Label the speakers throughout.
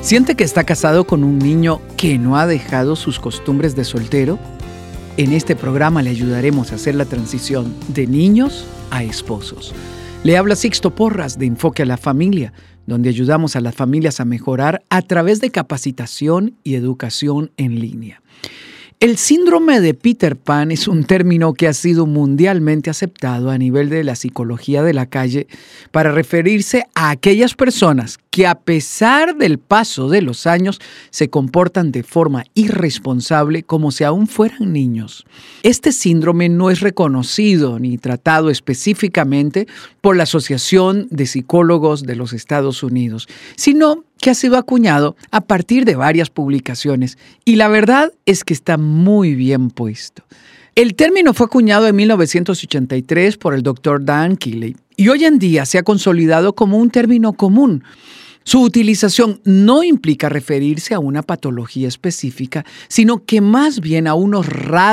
Speaker 1: ¿Siente que está casado con un niño que no ha dejado sus costumbres de soltero? En este programa le ayudaremos a hacer la transición de niños a esposos. Le habla Sixto Porras de Enfoque a la Familia, donde ayudamos a las familias a mejorar a través de capacitación y educación en línea. El síndrome de Peter Pan es un término que ha sido mundialmente aceptado a nivel de la psicología de la calle para referirse a aquellas personas que a pesar del paso de los años se comportan de forma irresponsable como si aún fueran niños. Este síndrome no es reconocido ni tratado específicamente por la Asociación de Psicólogos de los Estados Unidos, sino que ha sido acuñado a partir de varias publicaciones, y la verdad es que está muy bien puesto. El término fue acuñado en 1983 por el Dr. Dan Keeley y hoy en día se ha consolidado como un término común. Su utilización no implica referirse a una patología específica, sino que más bien a unos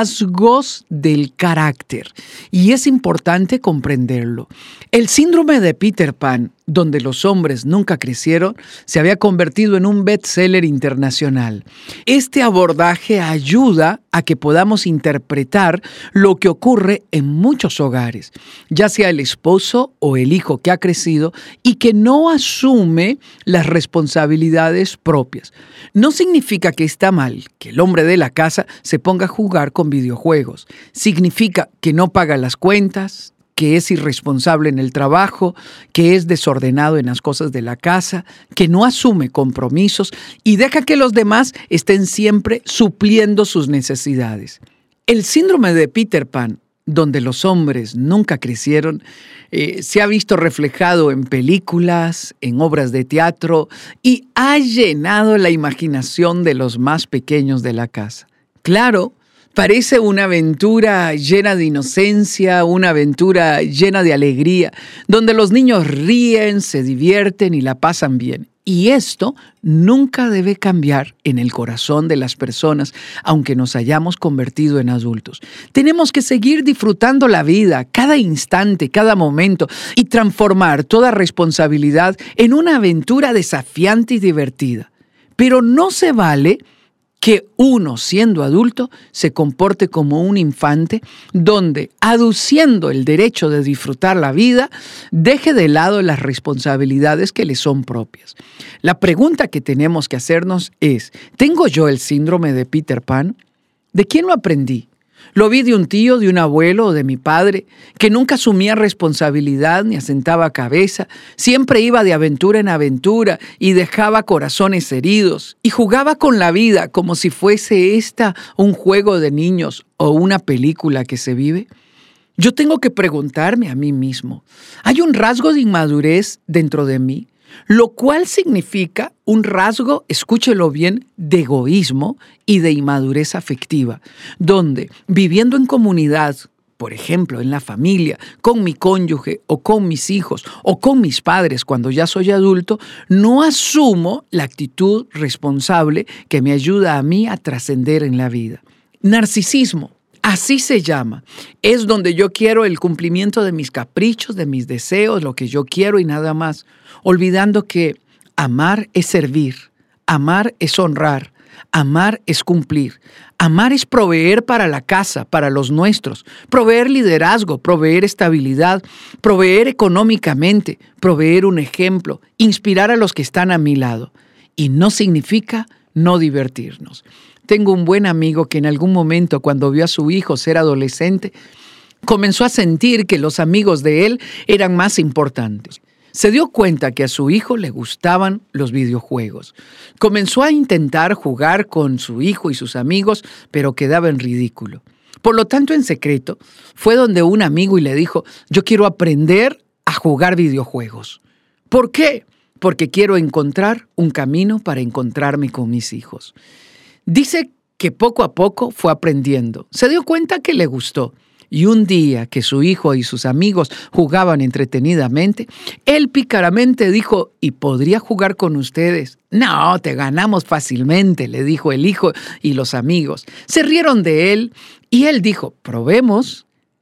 Speaker 1: rasgos del carácter, y es importante comprenderlo. El síndrome de Peter Pan, donde los hombres nunca crecieron, se había convertido en un bestseller internacional. Este abordaje ayuda a que podamos interpretar lo que ocurre en muchos hogares, ya sea el esposo o el hijo que ha crecido y que no asume las responsabilidades propias. No significa que está mal que el hombre de la casa se ponga a jugar con videojuegos. Significa que no paga las cuentas, que es irresponsable en el trabajo, que es desordenado en las cosas de la casa, que no asume compromisos y deja que los demás estén siempre supliendo sus necesidades. El síndrome de Peter Pan, donde los hombres nunca crecieron, se ha visto reflejado en películas, en obras de teatro y ha llenado la imaginación de los más pequeños de la casa. Claro, parece una aventura llena de inocencia, una aventura llena de alegría, donde los niños ríen, se divierten y la pasan bien. Y esto nunca debe cambiar en el corazón de las personas, aunque nos hayamos convertido en adultos. Tenemos que seguir disfrutando la vida, cada instante, cada momento, y transformar toda responsabilidad en una aventura desafiante y divertida. Pero no se vale que uno, siendo adulto, se comporte como un infante, donde, aduciendo el derecho de disfrutar la vida, deje de lado las responsabilidades que le son propias. La pregunta que tenemos que hacernos es, ¿tengo yo el síndrome de Peter Pan? ¿De quién lo aprendí? ¿Lo vi de un tío, de un abuelo o de mi padre, que nunca asumía responsabilidad ni asentaba cabeza, siempre iba de aventura en aventura y dejaba corazones heridos y jugaba con la vida como si fuese esta un juego de niños o una película que se vive? Yo tengo que preguntarme a mí mismo, ¿hay un rasgo de inmadurez dentro de mí? Lo cual significa un rasgo, escúchelo bien, de egoísmo y de inmadurez afectiva, donde viviendo en comunidad, por ejemplo, en la familia, con mi cónyuge o con mis hijos o con mis padres cuando ya soy adulto, no asumo la actitud responsable que me ayuda a mí a trascender en la vida. Narcisismo. Así se llama. Es donde yo quiero el cumplimiento de mis caprichos, de mis deseos, lo que yo quiero y nada más. Olvidando que amar es servir, amar es honrar, amar es cumplir. Amar es proveer para la casa, para los nuestros, proveer liderazgo, proveer estabilidad, proveer económicamente, proveer un ejemplo, inspirar a los que están a mi lado. Y no significa no divertirnos. Tengo un buen amigo que en algún momento, cuando vio a su hijo ser adolescente, comenzó a sentir que los amigos de él eran más importantes. Se dio cuenta que a su hijo le gustaban los videojuegos. Comenzó a intentar jugar con su hijo y sus amigos, pero quedaba en ridículo. Por lo tanto, en secreto, fue donde un amigo y le dijo, yo quiero aprender a jugar videojuegos. ¿Por qué? Porque quiero encontrar un camino para encontrarme con mis hijos. Dice que poco a poco fue aprendiendo. Se dio cuenta que le gustó. Y un día que su hijo y sus amigos jugaban entretenidamente, él pícaramente dijo, ¿y podría jugar con ustedes? No, te ganamos fácilmente, le dijo el hijo y los amigos. Se rieron de él y él dijo, probemos.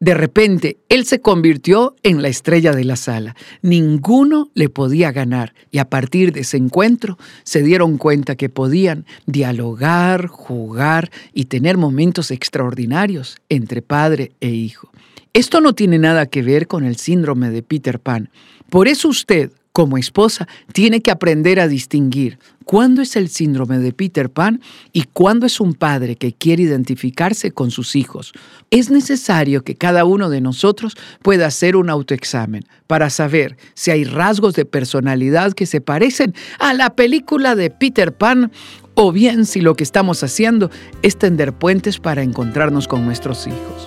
Speaker 1: De repente, él se convirtió en la estrella de la sala. Ninguno le podía ganar y a partir de ese encuentro se dieron cuenta que podían dialogar, jugar y tener momentos extraordinarios entre padre e hijo. Esto no tiene nada que ver con el síndrome de Peter Pan. Por eso usted, como esposa, tiene que aprender a distinguir cuándo es el síndrome de Peter Pan y cuándo es un padre que quiere identificarse con sus hijos. Es necesario que cada uno de nosotros pueda hacer un autoexamen para saber si hay rasgos de personalidad que se parecen a la película de Peter Pan o bien si lo que estamos haciendo es tender puentes para encontrarnos con nuestros hijos.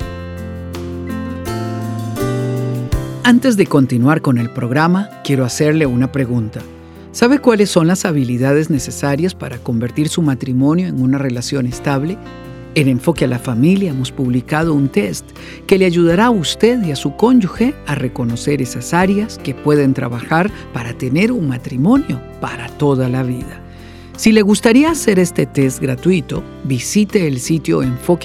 Speaker 1: Antes de continuar con el programa, quiero hacerle una pregunta. ¿Sabe cuáles son las habilidades necesarias para convertir su matrimonio en una relación estable? En Enfoque a la Familia hemos publicado un test que le ayudará a usted y a su cónyuge a reconocer esas áreas que pueden trabajar para tener un matrimonio para toda la vida. Si le gustaría hacer este test gratuito, visite el sitio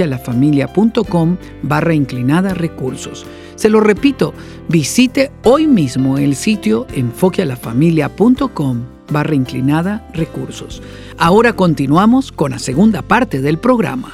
Speaker 1: enfoquealafamilia.com/recursos. Se lo repito, visite hoy mismo el sitio enfoquealafamilia.com/recursos. Ahora continuamos con la segunda parte del programa.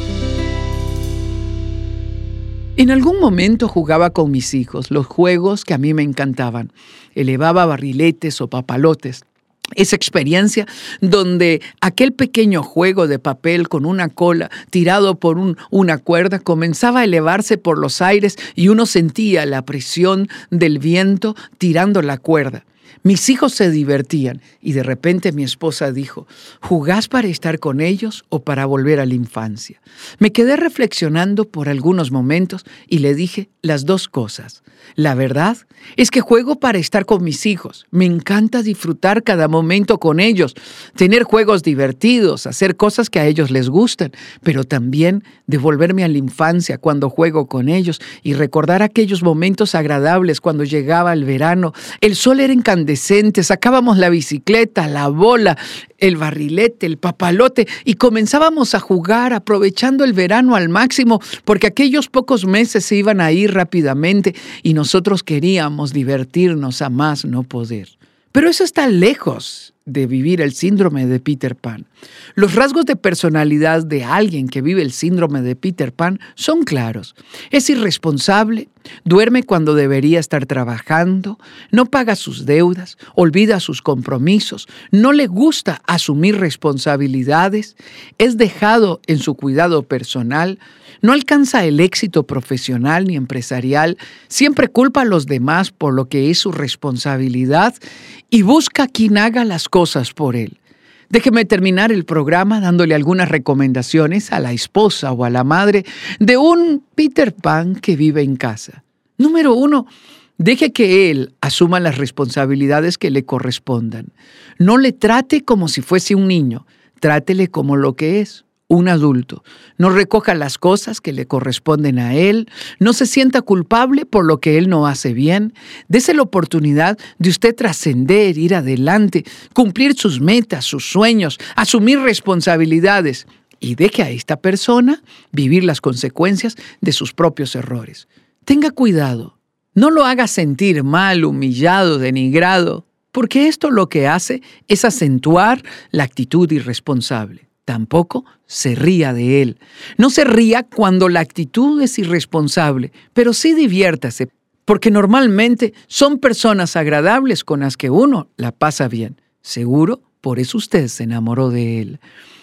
Speaker 1: En algún momento jugaba con mis hijos los juegos que a mí me encantaban. Elevaba barriletes o papalotes. Esa experiencia donde aquel pequeño juego de papel con una cola tirado por una cuerda comenzaba a elevarse por los aires y uno sentía la presión del viento tirando la cuerda. Mis hijos se divertían y de repente mi esposa dijo, ¿jugás para estar con ellos o para volver a la infancia? Me quedé reflexionando por algunos momentos y le dije las dos cosas. La verdad es que juego para estar con mis hijos. Me encanta disfrutar cada momento con ellos, tener juegos divertidos, hacer cosas que a ellos les gustan, pero también devolverme a la infancia cuando juego con ellos y recordar aquellos momentos agradables cuando llegaba el verano. El sol era incandescente, sacábamos la bicicleta, la bola, el barrilete, el papalote y comenzábamos a jugar aprovechando el verano al máximo porque aquellos pocos meses se iban a ir rápidamente y nosotros queríamos divertirnos a más no poder. Pero eso está lejos de vivir el síndrome de Peter Pan. Los rasgos de personalidad de alguien que vive el síndrome de Peter Pan son claros. Es irresponsable, duerme cuando debería estar trabajando, no paga sus deudas, olvida sus compromisos, no le gusta asumir responsabilidades, es dejado en su cuidado personal, no alcanza el éxito profesional ni empresarial, siempre culpa a los demás por lo que es su responsabilidad y busca a quien haga las cosas por él. Déjeme terminar el programa dándole algunas recomendaciones a la esposa o a la madre de un Peter Pan que vive en casa. Número 1, deje que él asuma las responsabilidades que le correspondan. No le trate como si fuese un niño, trátele como lo que es. Un adulto. No recoja las cosas que le corresponden a él, no se sienta culpable por lo que él no hace bien, dese la oportunidad de usted trascender, ir adelante, cumplir sus metas, sus sueños, asumir responsabilidades y deje a esta persona vivir las consecuencias de sus propios errores. Tenga cuidado, no lo haga sentir mal, humillado, denigrado, porque esto lo que hace es acentuar la actitud irresponsable. Tampoco se ría de él. No se ría cuando la actitud es irresponsable, pero sí diviértase, porque normalmente son personas agradables con las que uno la pasa bien. Seguro, por eso usted se enamoró de él.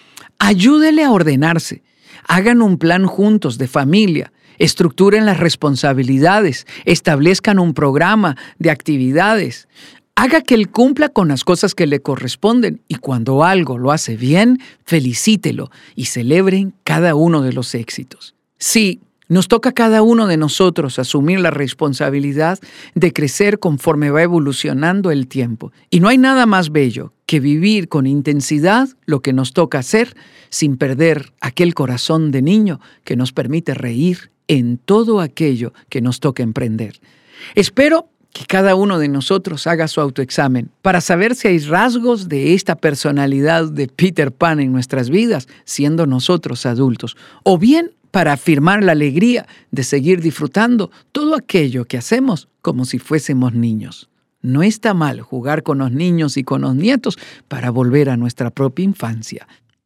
Speaker 1: Ayúdele a ordenarse. Hagan un plan juntos de familia. Estructuren las responsabilidades. Establezcan un programa de actividades. Haga que él cumpla con las cosas que le corresponden y cuando algo lo hace bien, felicítelo y celebren cada uno de los éxitos. Sí, nos toca a cada uno de nosotros asumir la responsabilidad de crecer conforme va evolucionando el tiempo. Y no hay nada más bello que vivir con intensidad lo que nos toca hacer sin perder aquel corazón de niño que nos permite reír en todo aquello que nos toca emprender. Espero que cada uno de nosotros haga su autoexamen para saber si hay rasgos de esta personalidad de Peter Pan en nuestras vidas, siendo nosotros adultos, o bien para afirmar la alegría de seguir disfrutando todo aquello que hacemos como si fuésemos niños. No está mal jugar con los niños y con los nietos para volver a nuestra propia infancia.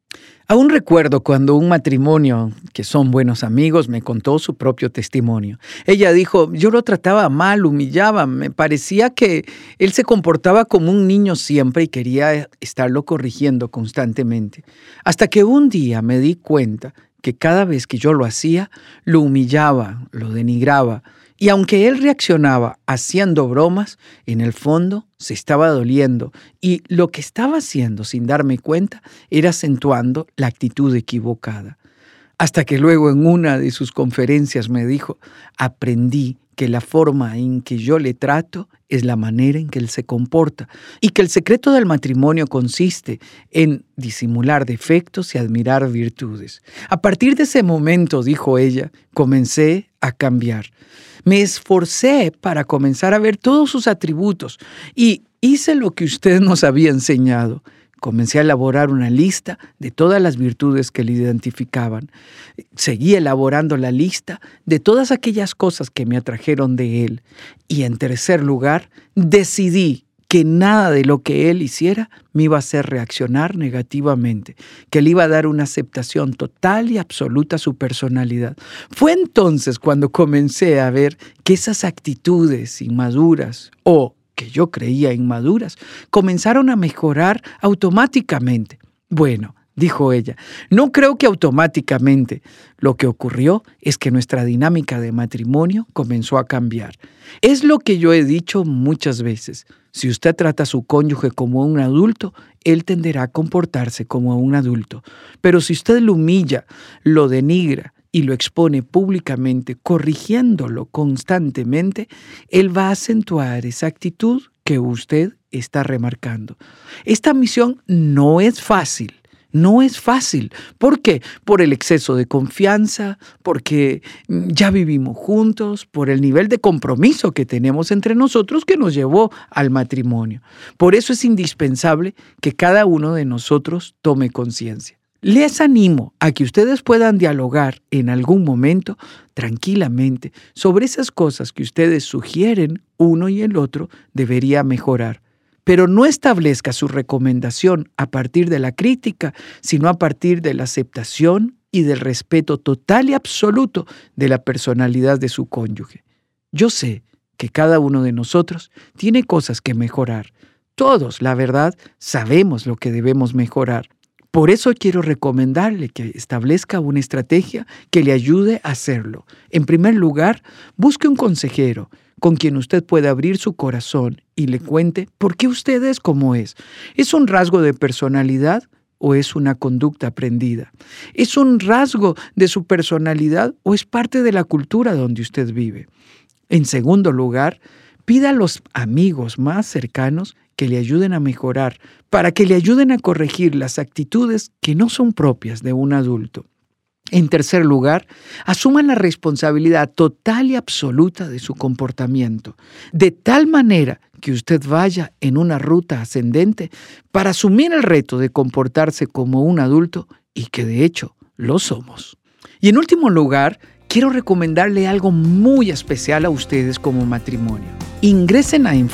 Speaker 1: Aún recuerdo cuando un matrimonio, que son buenos amigos, me contó su propio testimonio. Ella dijo, yo lo trataba mal, humillaba, me parecía que él se comportaba como un niño siempre y quería estarlo corrigiendo constantemente. Hasta que un día me di cuenta que cada vez que yo lo hacía, lo humillaba, lo denigraba. Y aunque él reaccionaba haciendo bromas, en el fondo se estaba doliendo. Y lo que estaba haciendo sin darme cuenta era acentuando la actitud equivocada. Hasta que luego en una de sus conferencias me dijo, aprendí que la forma en que yo le trato es la manera en que él se comporta y que el secreto del matrimonio consiste en disimular defectos y admirar virtudes. A partir de ese momento, dijo ella, comencé a cambiar. Me esforcé para comenzar a ver todos sus atributos y hice lo que usted nos había enseñado. Comencé a elaborar una lista de todas las virtudes que le identificaban. Seguí elaborando la lista de todas aquellas cosas que me atrajeron de él. Y en tercer lugar, decidí que nada de lo que él hiciera me iba a hacer reaccionar negativamente, que le iba a dar una aceptación total y absoluta a su personalidad. Fue entonces cuando comencé a ver que esas actitudes inmaduras o que yo creía inmaduras, comenzaron a mejorar automáticamente. Bueno, dijo ella, no creo que automáticamente. Lo que ocurrió es que nuestra dinámica de matrimonio comenzó a cambiar. Es lo que yo he dicho muchas veces. Si usted trata a su cónyuge como un adulto, él tenderá a comportarse como un adulto. Pero si usted lo humilla, lo denigra, y lo expone públicamente, corrigiéndolo constantemente, él va a acentuar esa actitud que usted está remarcando. Esta misión no es fácil. No es fácil. ¿Por qué? Por el exceso de confianza, porque ya vivimos juntos, por el nivel de compromiso que tenemos entre nosotros que nos llevó al matrimonio. Por eso es indispensable que cada uno de nosotros tome conciencia. Les animo a que ustedes puedan dialogar en algún momento tranquilamente sobre esas cosas que ustedes sugieren uno y el otro debería mejorar. Pero no establezca su recomendación a partir de la crítica, sino a partir de la aceptación y del respeto total y absoluto de la personalidad de su cónyuge. Yo sé que cada uno de nosotros tiene cosas que mejorar. Todos, la verdad, sabemos lo que debemos mejorar. Por eso quiero recomendarle que establezca una estrategia que le ayude a hacerlo. En primer lugar, busque un consejero con quien usted pueda abrir su corazón y le cuente por qué usted es como es. ¿Es un rasgo de personalidad o es una conducta aprendida? ¿Es un rasgo de su personalidad o es parte de la cultura donde usted vive? En segundo lugar, pida a los amigos más cercanos que le ayuden a mejorar, para que le ayuden a corregir las actitudes que no son propias de un adulto. En tercer lugar, asuman la responsabilidad total y absoluta de su comportamiento, de tal manera que usted vaya en una ruta ascendente para asumir el reto de comportarse como un adulto y que de hecho lo somos. Y en último lugar, quiero recomendarle algo muy especial a ustedes como matrimonio. Ingresen a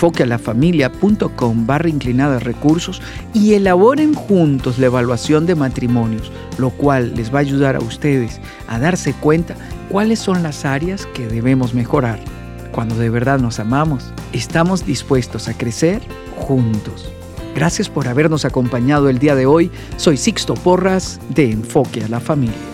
Speaker 1: enfoquealafamilia.com/recursos y elaboren juntos la evaluación de matrimonios, lo cual les va a ayudar a ustedes a darse cuenta cuáles son las áreas que debemos mejorar. Cuando de verdad nos amamos, estamos dispuestos a crecer juntos. Gracias por habernos acompañado el día de hoy. Soy Sixto Porras de Enfoque a la Familia.